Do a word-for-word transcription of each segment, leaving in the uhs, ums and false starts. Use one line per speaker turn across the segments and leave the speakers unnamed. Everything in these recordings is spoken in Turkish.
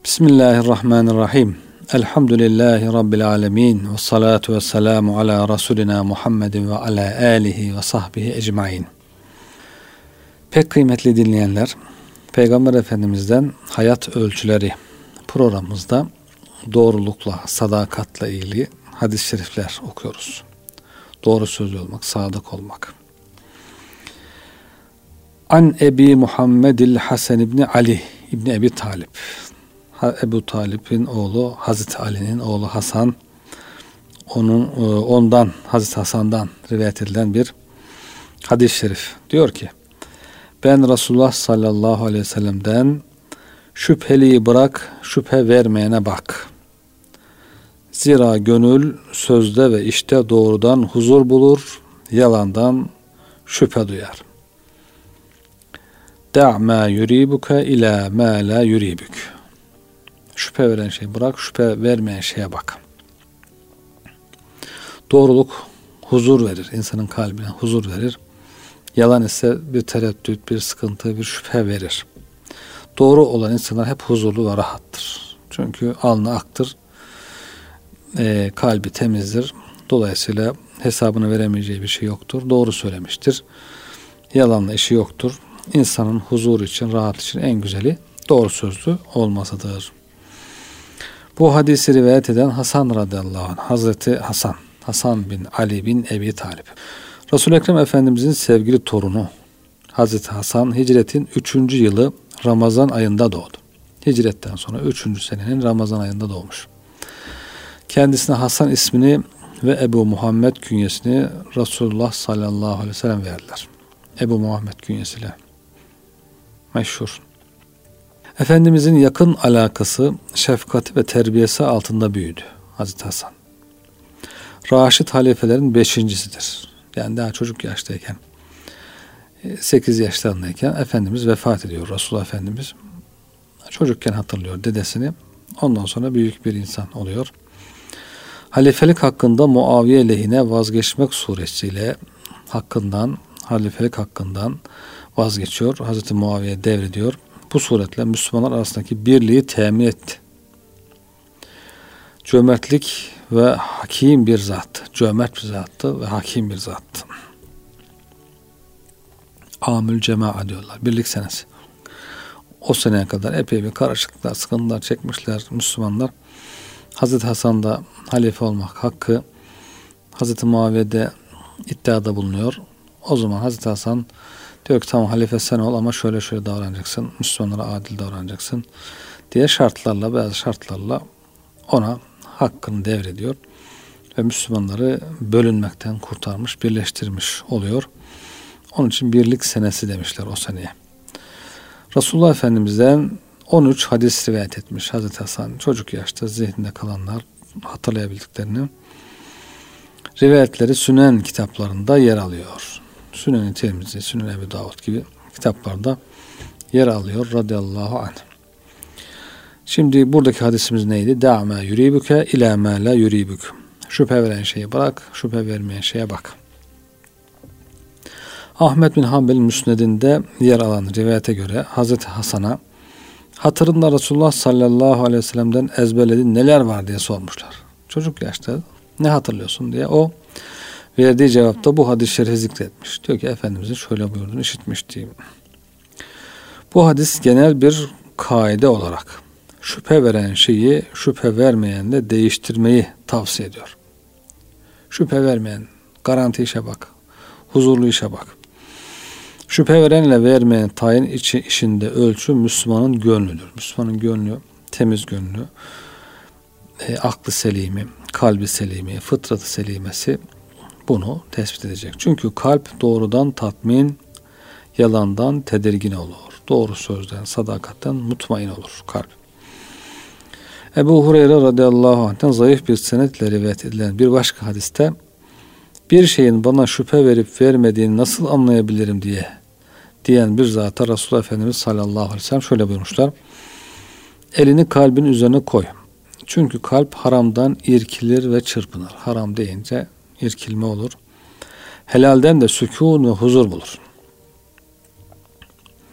Bismillahirrahmanirrahim. Elhamdülillahi Rabbil alemin. Ve salatu ve selamu ala Resulina Muhammedin ve ala alihi ve sahbihi ecmain. Pek kıymetli dinleyenler, Peygamber Efendimiz'den Hayat Ölçüleri programımızda doğrulukla, sadakatla ilgili hadis-i şerifler okuyoruz. Doğru sözlü olmak, sadık olmak. An Ebi Muhammedil Hasan İbni Ali İbni Ebi Talib. Ebu Talib'in oğlu Hazreti Ali'nin oğlu Hasan, onun ondan Hazreti Hasan'dan rivayet edilen bir hadis-i şerif. Diyor ki: ben Resulullah sallallahu aleyhi ve sellem'den şüpheliyi bırak, şüphe vermeyene bak. Zira gönül sözde ve işte doğrudan huzur bulur, yalandan şüphe duyar. Da' ma yuribuke ila ma la yuribuk. Şüphe veren şeyi bırak, şüphe vermeyen şeye bak. Doğruluk huzur verir, insanın kalbine huzur verir. Yalan ise bir tereddüt, bir sıkıntı, bir şüphe verir. Doğru olan insanlar hep huzurlu ve rahattır. Çünkü alnı aktır, e, kalbi temizdir. Dolayısıyla hesabını veremeyeceği bir şey yoktur. Doğru söylemiştir. Yalanla işi yoktur. İnsanın huzuru için, rahat için en güzeli doğru sözlü olmasıdır. Bu hadisi rivayet eden Hasan radıyallahu anh, Hazreti Hasan, Hasan bin Ali bin Ebi Talib. Resul-i Ekrem Efendimizin sevgili torunu Hazreti Hasan hicretin üçüncü yılı Ramazan ayında doğdu. Hicretten sonra üçüncü senenin Ramazan ayında doğmuş. Kendisine Hasan ismini ve Ebu Muhammed künyesini Resulullah sallallahu aleyhi ve sellem verdiler. Ebu Muhammed künyesiyle meşhur. Efendimizin yakın alakası, şefkati ve terbiyesi altında büyüdü Hazreti Hasan. Raşid halifelerin beşincisidir. Yani daha çocuk yaştayken, sekiz yaşlarındayken Efendimiz vefat ediyor. Resulullah Efendimiz çocukken hatırlıyor dedesini. Ondan sonra büyük bir insan oluyor. Halifelik hakkında Muaviye lehine vazgeçmek suretiyle hakkından, halifelik hakkından vazgeçiyor. Hazreti Muaviye devrediyor. Bu suretle Müslümanlar arasındaki birliği temin etti. Cömertlik ve hakim bir zattı. Cömert bir zattı ve hakim bir zattı. Amül cema'a diyorlar. Birlik senesi. O seneye kadar epey bir karışıklıklar, sıkıntılar çekmişler Müslümanlar. Hazreti Hasan'da halife olmak hakkı, Hazreti Muaviye'de iddiada bulunuyor. O zaman Hazreti Hasan diyor ki tamam halife sen ol ama şöyle şöyle davranacaksın, Müslümanlara adil davranacaksın diye şartlarla, bazı şartlarla ona hakkını devrediyor ve Müslümanları bölünmekten kurtarmış, birleştirmiş oluyor. Onun için birlik senesi demişler o seneye. Resulullah Efendimiz'den on üç hadis rivayet etmiş Hazreti Hasan. Çocuk yaşta zihninde kalanlar hatırlayabildiklerini rivayetleri Sünen kitaplarında yer alıyor. Sünen-i Tirmizi, Sünen Ebu Davud gibi kitaplarda yer alıyor radıyallahu anh. Şimdi buradaki hadisimiz neydi? Da' ma yuribuke ila ma la yuribuk. Şüphe veren şeyi bırak, şüphe vermeyen şeye bak. Ahmed bin Hanbel'in müsnedinde yer alan rivayete göre Hazreti Hasan'a hatırında Resulullah sallallahu aleyhi ve sellem'den ezberlediğin neler var diye sormuşlar. Çocuk yaşta ne hatırlıyorsun diye o verdiği cevapta bu hadis-i şerifi zikretmiş. Diyor ki Efendimizin şöyle buyurduğunu işitmiştim. Bu hadis genel bir kaide olarak şüphe veren şeyi şüphe vermeyenle değiştirmeyi tavsiye ediyor. Şüphe vermeyen, garanti işe bak, huzurlu işe bak. Şüphe verenle vermeyen tayin içi işinde ölçü Müslümanın gönlüdür. Müslümanın gönlü, temiz gönlü, e, aklı selimi, kalbi selimi, fıtratı selimesi bunu tespit edecek. Çünkü kalp doğrudan tatmin, yalandan tedirgin olur. Doğru sözden, sadakatten mutmain olur kalp. Ebu Hureyre radıyallahu anh'ten zayıf bir senetle rivayet edilen bir başka hadiste bir şeyin bana şüphe verip vermediğini nasıl anlayabilirim diye diyen bir zata Resulullah Efendimiz sallallahu aleyhi ve sellem şöyle buyurmuşlar. Elini kalbin üzerine koy. Çünkü kalp haramdan irkilir ve çırpınır. Haram deyince irkilme olur. Helalden de sükûn ve huzur bulur.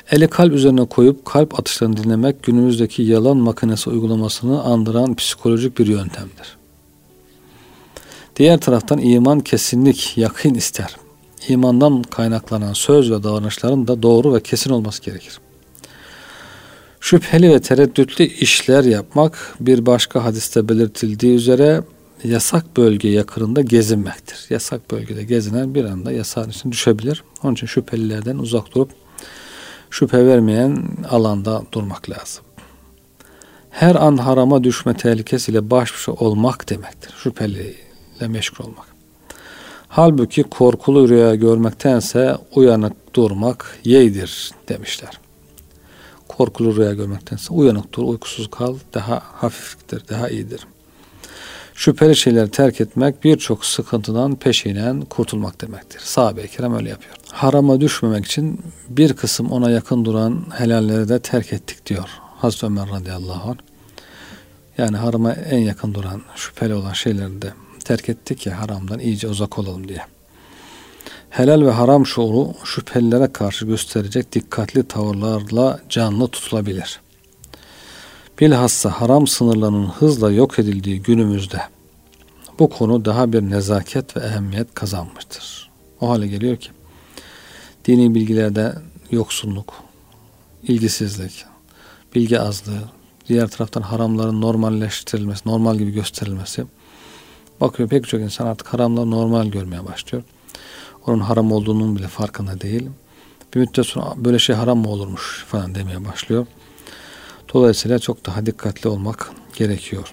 Eli kalp üzerine koyup kalp atışlarını dinlemek günümüzdeki yalan makinesi uygulamasını andıran psikolojik bir yöntemdir. Diğer taraftan iman kesinlik, yakın ister. İmandan kaynaklanan söz ve davranışların da doğru ve kesin olması gerekir. Şüpheli ve tereddütlü işler yapmak bir başka hadiste belirtildiği üzere yasak bölge yakınında gezinmektir. Yasak bölgede gezinen bir anda yasağın içine düşebilir. Onun için şüphelilerden uzak durup şüphe vermeyen alanda durmak lazım. Her an harama düşme tehlikesiyle baş başa olmak demektir. Şüpheliyle meşgul olmak. Halbuki korkulu rüya görmektense uyanık durmak yeğdir demişler. Korkulu rüya görmektense uyanık dur, uykusuz kal, daha hafiftir, daha iyidir. Şüpheli şeyleri terk etmek birçok sıkıntıdan peşinen kurtulmak demektir. Sahabe-i kiram öyle yapıyor. Harama düşmemek için bir kısım ona yakın duran helalleri de terk ettik diyor Hazreti Ömer radıyallahu anh. Yani harama en yakın duran, şüpheli olan şeyleri de terk ettik ya haramdan iyice uzak olalım diye. Helal ve haram şuuru şüphelilere karşı gösterecek dikkatli tavırlarla canlı tutulabilir. Bilhassa haram sınırlarının hızla yok edildiği günümüzde bu konu daha bir nezaket ve ehemmiyet kazanmıştır. O hale geliyor ki dini bilgilerde yoksunluk, ilgisizlik, bilgi azlığı, diğer taraftan haramların normalleştirilmesi, normal gibi gösterilmesi. Bakıyor pek çok insan artık haramları normal görmeye başlıyor. Onun haram olduğunun bile farkında değil. Bir müddet sonra böyle şey haram mı olurmuş falan demeye başlıyor. Dolayısıyla çok daha dikkatli olmak gerekiyor.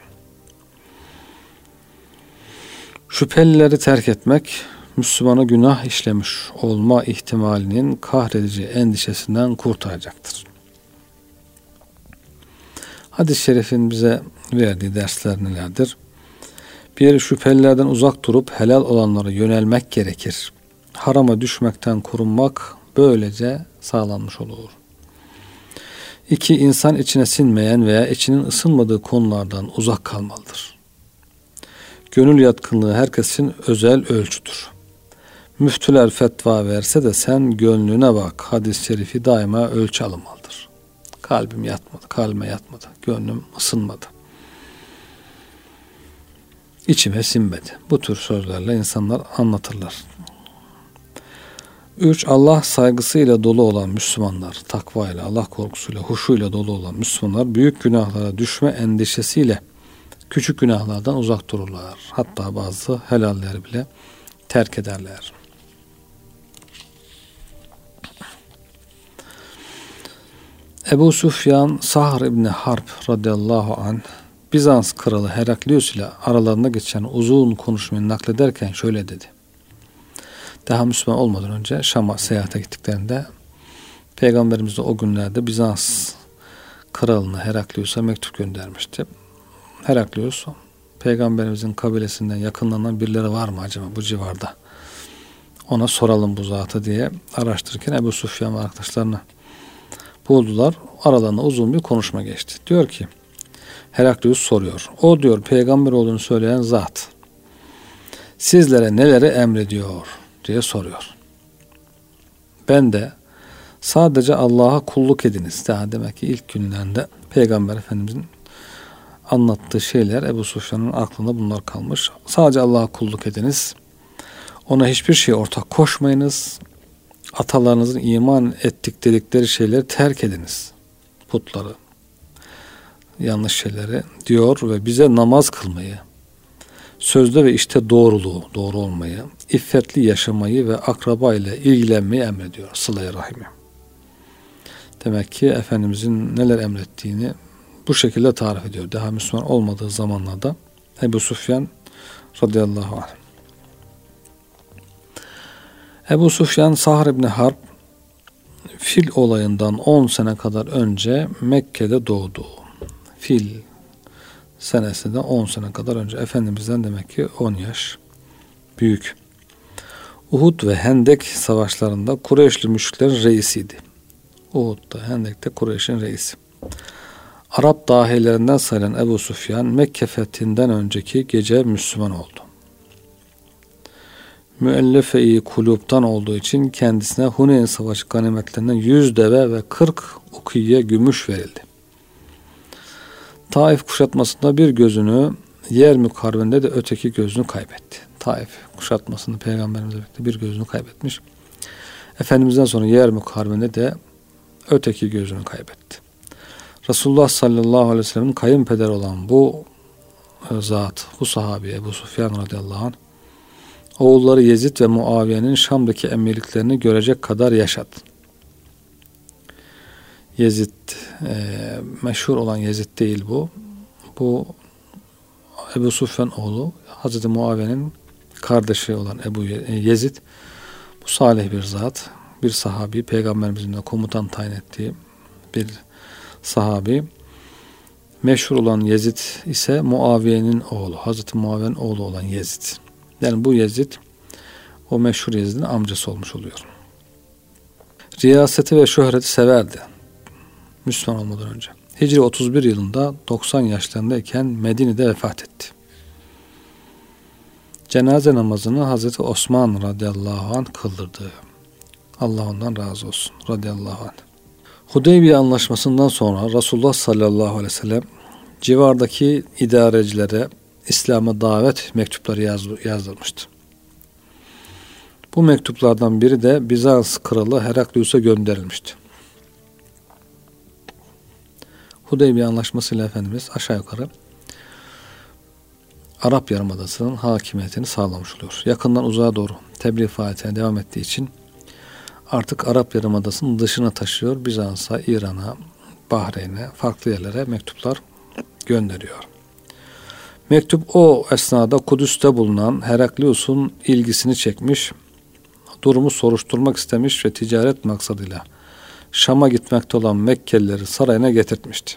Şüphelileri terk etmek, Müslümanı günah işlemiş olma ihtimalinin kahredici endişesinden kurtaracaktır. Hadis-i şerifin bize verdiği dersler nelerdir? Bir, şüphelilerden uzak durup helal olanlara yönelmek gerekir. Harama düşmekten korunmak böylece sağlanmış olur. İki, insan içine sinmeyen veya içinin ısınmadığı konulardan uzak kalmalıdır. Gönül yatkınlığı herkesin özel ölçüdür. Müftüler fetva verse de sen gönlüne bak. Hadis-i şerifi daima ölçü alınmalıdır. Kalbim yatmadı, kalbime yatmadı, gönlüm ısınmadı, İçime sinmedi. Bu tür sözlerle insanlar anlatırlar. Üç, Allah saygısıyla dolu olan Müslümanlar, takvayla, Allah korkusuyla, huşuyla dolu olan Müslümanlar büyük günahlara düşme endişesiyle küçük günahlardan uzak dururlar. Hatta bazı helalleri bile terk ederler. Ebu Süfyan Sahr İbni Harp radıyallahu anh Bizans kralı Heraklius ile aralarında geçen uzun konuşmayı naklederken şöyle dedi. Daha Müslüman olmadan önce Şam'a seyahate gittiklerinde Peygamberimiz de o günlerde Bizans kralına Heraklius'a mektup göndermişti. Heraklius, Peygamberimizin kabilesinden yakınlanan birileri var mı acaba bu civarda? Ona soralım bu zatı diye araştırırken Ebu Süfyan ve arkadaşlarını buldular. Aralarında uzun bir konuşma geçti. Diyor ki, Heraklius soruyor. O diyor peygamber olduğunu söyleyen zat sizlere neleri emrediyor diye soruyor. Ben de sadece Allah'a kulluk ediniz. Daha demek ki ilk günlerinde Peygamber Efendimizin anlattığı şeyler Ebu Sufyan'ın aklında bunlar kalmış. Sadece Allah'a kulluk ediniz. Ona hiçbir şey ortak koşmayınız. Atalarınızın iman ettik dedikleri şeyleri terk ediniz. Putları, yanlış şeyleri diyor ve bize namaz kılmayı, sözde ve işte doğruluğu, doğru olmayı, iffetli yaşamayı ve akraba ile ilgilenmeyi emrediyor. Sıla-i Rahim'i. Demek ki Efendimizin neler emrettiğini bu şekilde tarif ediyor. Daha Müslüman olmadığı zamanlarda Ebu Süfyan radıyallahu anh. Ebu Süfyan Sahr İbni Harp Fil olayından on sene kadar önce Mekke'de doğdu. Fil senesinde on sene kadar önce. Efendimiz'den demek ki on yaş büyük. Uhud ve Hendek savaşlarında Kureyşli müşriklerin reisiydi. Uhud'da, Hendek'te Kureyş'in reisi. Arap dahilerinden sayılan Ebu Süfyan Mekke fethinden önceki gece Müslüman oldu. müellefe-i kulüpten olduğu için kendisine Huneyn Savaşı ganimetlerinden yüz deve ve kırk ukiye gümüş verildi. Taif kuşatmasında bir gözünü, Yermük Harbi'nde de öteki gözünü kaybetti. Taif kuşatmasında Peygamberimizle birlikte bir gözünü kaybetmiş. Efendimiz'den sonra Yermük Harbi'nde de öteki gözünü kaybetti. Resulullah sallallahu aleyhi ve sellem'in kayınpederi olan bu zat, bu sahabi Ebu Sufyan radıyallahu anh, oğulları Yezid ve Muaviye'nin Şam'daki emirliklerini görecek kadar yaşadı. Yezid, e, meşhur olan Yezid değil bu. Bu Ebu Sufyan oğlu, Hazreti Muaviye'nin kardeşi olan Ebu Yezid. Bu salih bir zat, bir sahabi, Peygamberimizin de komutan tayin ettiği bir sahabi. Meşhur olan Yezid ise Muaviye'nin oğlu, Hazreti Muaviye'nin oğlu olan Yezid. Yani bu Yezid, o meşhur Yezid'in amcası olmuş oluyor. Riyaseti ve şöhreti severdi, Müslüman olmadan önce. Hicri otuz bir yılında doksan yaşlarındayken Medine'de vefat etti. Cenaze namazını Hazreti Osman radıyallahu anh kıldırdı. Allah ondan razı olsun radıyallahu anh. Hudeybiye anlaşmasından sonra Resulullah sallallahu aleyhi ve sellem civardaki idarecilere İslam'a davet mektupları yazdırmıştı. Bu mektuplardan biri de Bizans kralı Heraklius'a gönderilmişti. Hudeybiye anlaşmasıyla Efendimiz aşağı yukarı Arap Yarımadası'nın hakimiyetini sağlamış oluyor. Yakından uzağa doğru tebliğ faaliyetine devam ettiği için artık Arap Yarımadası'nın dışına taşıyor. Bizans'a, İran'a, Bahreyn'e, farklı yerlere mektuplar gönderiyor. Mektup o esnada Kudüs'te bulunan Heraklius'un ilgisini çekmiş, durumu soruşturmak istemiş ve ticaret maksadıyla Şam'a gitmekte olan Mekkelileri sarayına getirtmişti.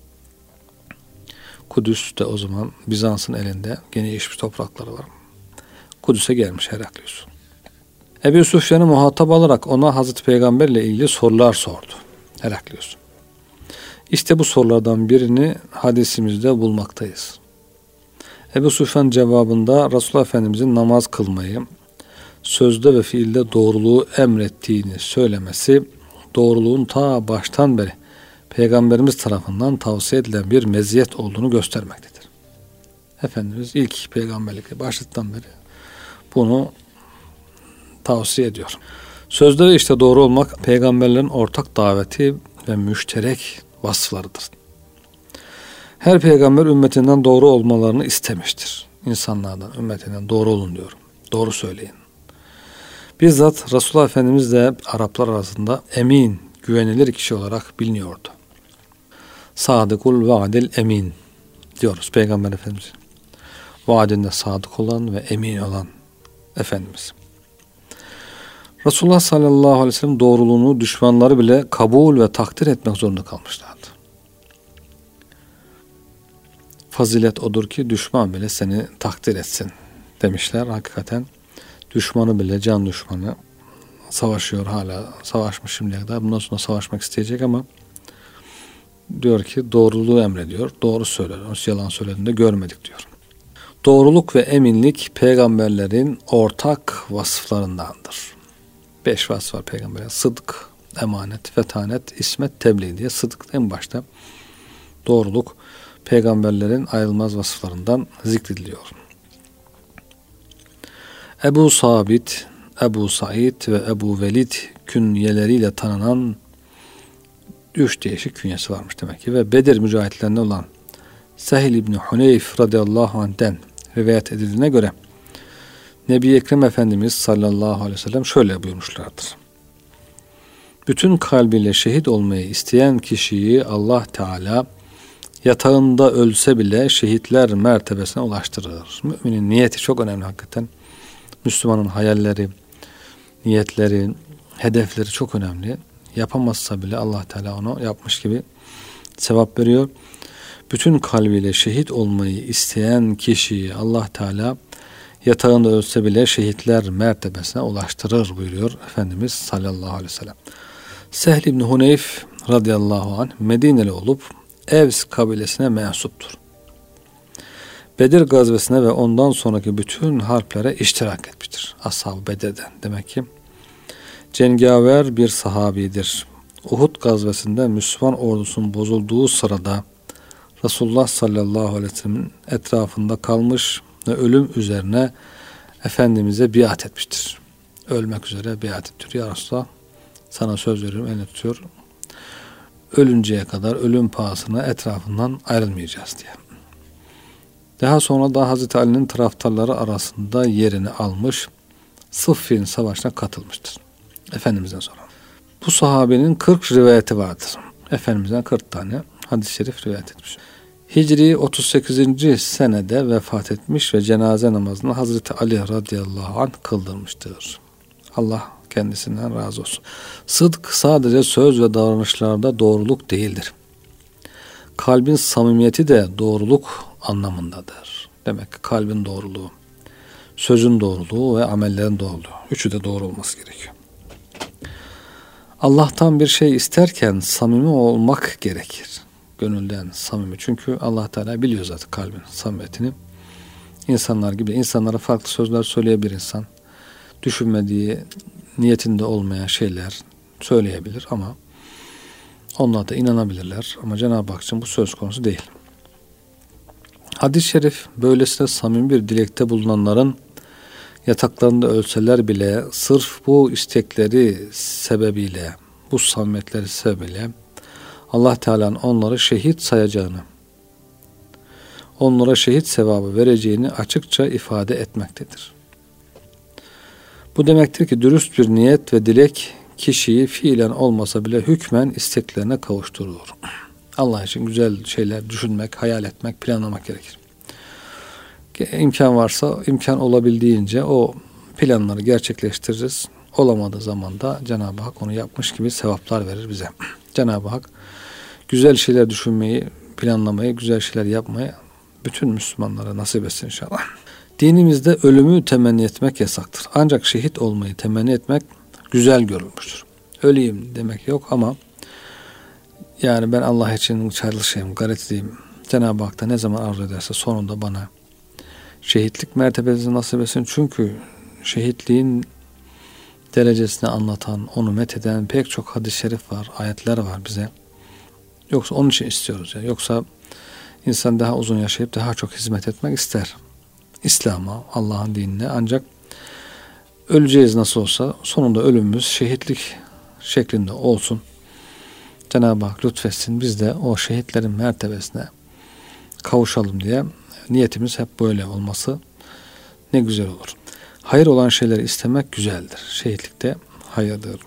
Kudüs de o zaman Bizans'ın elinde, geniş toprakları var. Kudüs'e gelmiş Heraklius. Ebu Süfyan'ı muhatap alarak ona Hazreti Peygamber ile ilgili sorular sordu Heraklius. İşte bu sorulardan birini hadisimizde bulmaktayız. Ebu Süfyan cevabında Resulullah Efendimizin namaz kılmayı, sözde ve fiilde doğruluğu emrettiğini söylemesi, doğruluğun ta baştan beri Peygamberimiz tarafından tavsiye edilen bir meziyet olduğunu göstermektedir. Efendimiz ilk peygamberlikle başlıktan beri bunu tavsiye ediyor. Sözde ve işte doğru olmak peygamberlerin ortak daveti ve müşterek vasıflarıdır. Her peygamber ümmetinden doğru olmalarını istemiştir. İnsanlardan, ümmetinden doğru olun diyorum. Doğru söyleyin. Bizzat Resulullah Efendimiz de Araplar arasında emin, güvenilir kişi olarak biliniyordu. Sadıkul vaadil emin diyoruz Peygamber Efendimiz. Vaadinde sadık olan ve emin olan Efendimiz. Resulullah sallallahu aleyhi ve sellem doğruluğunu düşmanları bile kabul ve takdir etmek zorunda kalmışlardı. Fazilet odur ki düşman bile seni takdir etsin demişler. Hakikaten düşmanı bile, can düşmanı savaşıyor, hala savaşmış şimdiye kadar. Bundan sonra savaşmak isteyecek ama diyor ki doğruluğu emrediyor. Doğru söylüyor. Yalan söylediğinde görmedik diyor. Doğruluk ve eminlik peygamberlerin ortak vasıflarındandır. Beş vasıf var peygamberlerin. Sıdk, emanet, fetanet, ismet, tebliğ diye. Sıdk en başta. Doğruluk peygamberlerin ayrılmaz vasıflarından zikrediliyor. Ebu Sabit, Ebu Said ve Ebu Velid künyeleriyle tanınan üç değişik künyesi varmış demek ki. Ve Bedir mücahitlerinden olan Sehil İbni Huneyf radıyallahu anh'den rivayet edildiğine göre Nebi Ekrem Efendimiz sallallahu aleyhi ve sellem şöyle buyurmuşlardır. Bütün kalbiyle şehit olmayı isteyen kişiyi Allah Teala yatağında ölse bile şehitler mertebesine ulaştırır. Müminin niyeti çok önemli hakikaten. Müslümanın hayalleri, niyetleri, hedefleri çok önemli. Yapamazsa bile Allah Teala onu yapmış gibi sevap veriyor. Bütün kalbiyle şehit olmayı isteyen kişiyi Allah Teala yatağında ölse bile şehitler mertebesine ulaştırır buyuruyor Efendimiz sallallahu aleyhi ve sellem. Sehl İbni Huneyf radıyallahu anh Medineli olup Evs kabilesine mensuptur. Bedir gazvesine ve ondan sonraki bütün harplere iştirak etmiştir. etmiştir. Ashab-ı Bedir'den. Demek ki cengaver bir sahabidir. Uhud gazvesinde Müslüman ordusunun bozulduğu sırada Resulullah sallallahu aleyhi ve sellem'in etrafında kalmış ve ölüm üzerine Efendimiz'e biat etmiştir. Ölmek üzere biat ediyor. Ya Resulallah, sana söz veriyorum, elini tutuyor. Ölünceye kadar ölüm pahasına etrafından ayrılmayacağız diye. Daha sonra da Hazreti Ali'nin taraftarları arasında yerini almış, Sıffin Savaşı'na katılmıştır. Efendimiz'den sonra. Bu sahabenin kırk rivayeti vardır. Efendimiz'den kırk tane hadis-i şerif rivayet etmiş. Hicri otuz sekizinci senede vefat etmiş ve cenaze namazını Hazreti Ali radıyallahu anh kıldırmıştır. Allah kendisinden razı olsun. Sıdk sadece söz ve davranışlarda doğruluk değildir. Kalbin samimiyeti de doğruluk anlamındadır. Demek ki kalbin doğruluğu, sözün doğruluğu ve amellerin doğruluğu. Üçü de doğru olması gerekiyor. Allah'tan bir şey isterken samimi olmak gerekir. Gönülden samimi. Çünkü Allah Teala biliyor zaten kalbin samimiyetini. İnsanlar gibi. İnsanlara farklı sözler söyleyebilir insan. Düşünmediği, niyetinde olmayan şeyler söyleyebilir ama onlar da inanabilirler. Ama Cenab-ı Hak için bu söz konusu değil. Hadis-i şerif böylesine samimi bir dilekte bulunanların yataklarında ölseler bile sırf bu istekleri sebebiyle, bu samimiyetleri sebebiyle Allah Teala'nın onları şehit sayacağını, onlara şehit sevabı vereceğini açıkça ifade etmektedir. Bu demektir ki dürüst bir niyet ve dilek kişiyi fiilen olmasa bile hükmen isteklerine kavuşturur. Allah için güzel şeyler düşünmek, hayal etmek, planlamak gerekir. İmkan varsa imkan olabildiğince o planları gerçekleştiririz. Olamadığı zaman da Cenab-ı Hak onu yapmış gibi sevaplar verir bize. Cenab-ı Hak güzel şeyler düşünmeyi, planlamayı, güzel şeyler yapmayı bütün Müslümanlara nasip etsin inşallah. Dinimizde ölümü temenni etmek yasaktır. Ancak şehit olmayı temenni etmek güzel görülmüştür. Öleyim demek yok ama yani ben Allah için çalışayım, gayret edeyim. Cenab-ı Hak da ne zaman arzu ederse sonunda bana şehitlik mertebesini nasip etsin. Çünkü şehitliğin derecesini anlatan, onu metheden pek çok hadis-i şerif var, ayetler var bize. Yoksa onun için istiyoruz. Yani. Yoksa insan daha uzun yaşayıp daha çok hizmet etmek ister. İslam'a, Allah'ın dinine. Ancak öleceğiz nasıl olsa sonunda ölümümüz şehitlik şeklinde olsun. Cenab-ı Hak lütfetsin. Biz de o şehitlerin mertebesine kavuşalım diye niyetimiz hep böyle olması ne güzel olur. Hayır olan şeyleri istemek güzeldir. Şehitlikte hayırdır.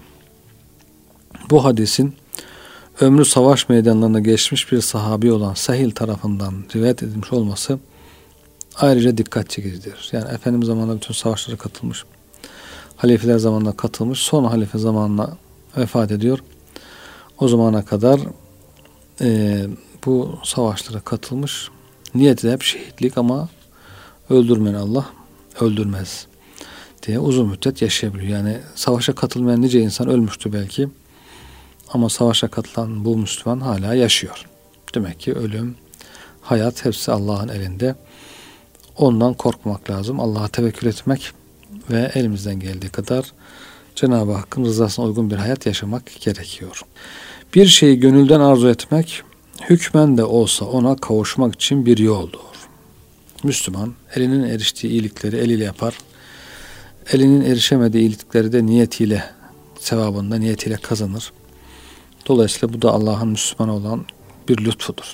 Bu hadisin ömrü savaş meydanlarına geçmiş bir sahabi olan Sahil tarafından rivayet edilmiş olması ayrıca dikkat çekicidir. Yani Efendimiz zamanında bütün savaşlara katılmış. Halifeler zamanında katılmış. Son halife zamanına vefat ediyor. O zamana kadar e, bu savaşlara katılmış. Niyeti de hep şehitlik ama öldürmeyen Allah öldürmez diye uzun müddet yaşayabiliyor. Yani savaşa katılmayan nice insan ölmüştü belki. Ama savaşa katılan bu Müslüman hala yaşıyor. Demek ki ölüm, hayat hepsi Allah'ın elinde. Ondan korkmak lazım. Allah'a tevekkül etmek ve elimizden geldiği kadar Cenab-ı Hakk'ın rızasına uygun bir hayat yaşamak gerekiyor. Bir şeyi gönülden arzu etmek, hükmen de olsa ona kavuşmak için bir yoldur. Müslüman elinin eriştiği iyilikleri eliyle yapar. Elinin erişemediği iyilikleri de niyetiyle, sevabında niyetiyle kazanır. Dolayısıyla bu da Allah'ın Müslümana olan bir lütfudur.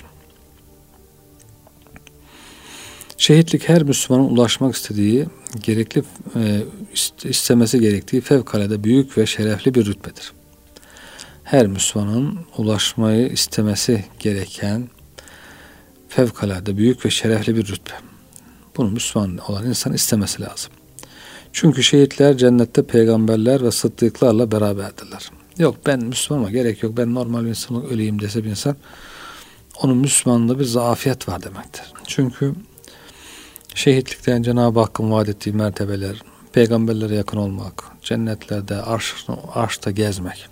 Şehitlik her Müslümanın ulaşmak istediği, gerekli e, istemesi gerektiği fevkalade büyük ve şerefli bir rütbedir. Her Müslümanın ulaşmayı istemesi gereken fevkalade büyük ve şerefli bir rütbe. Bunu Müslüman olan insan istemesi lazım. Çünkü şehitler cennette peygamberler ve sıddıklarla beraberdirler. Yok ben Müslümanıma gerek yok, ben normal bir insanım öleyim dese bir insan, onun Müslümanlığında bir zafiyet var demektir. Çünkü şehitlikten Cenab-ı Hakk'ın vaat ettiği mertebeler, peygamberlere yakın olmak, cennetlerde, arş, arşta gezmek.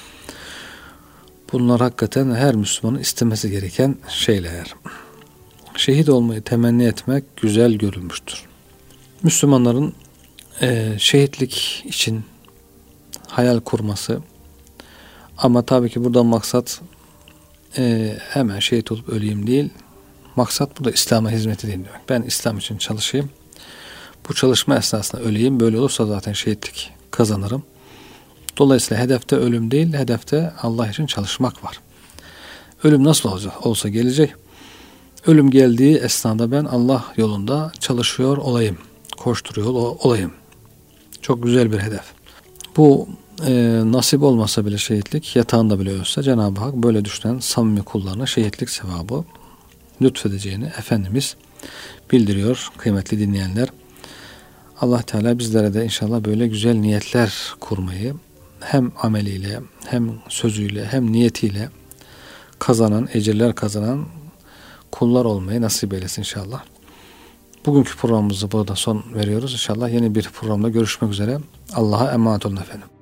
Bunlar hakikaten her Müslümanın istemesi gereken şeyler. Şehit olmayı temenni etmek güzel görülmüştür. Müslümanların e, şehitlik için hayal kurması, ama tabii ki burada maksat e, hemen şehit olup öleyim değil. Maksat burada İslam'a hizmet edeyim demek. Ben İslam için çalışayım. Bu çalışma esnasında öleyim. Böyle olursa zaten şehitlik kazanırım. Dolayısıyla hedefte ölüm değil, hedefte Allah için çalışmak var. Ölüm nasıl olacak? Olsa gelecek. Ölüm geldiği esnada ben Allah yolunda çalışıyor olayım. Koşturuyor olayım. Çok güzel bir hedef. Bu e, nasip olmasa bile şehitlik, yatağında bile ölse Cenab-ı Hak böyle düşünen samimi kullarına şehitlik sevabı lütfedeceğini Efendimiz bildiriyor kıymetli dinleyenler. Allah Teala bizlere de inşallah böyle güzel niyetler kurmayı hem ameliyle hem sözüyle hem niyetiyle kazanan, ecirler kazanan kullar olmayı nasip eylesin inşallah. Bugünkü programımızı burada son veriyoruz. İnşallah yeni bir programda görüşmek üzere. Allah'a emanet olun efendim.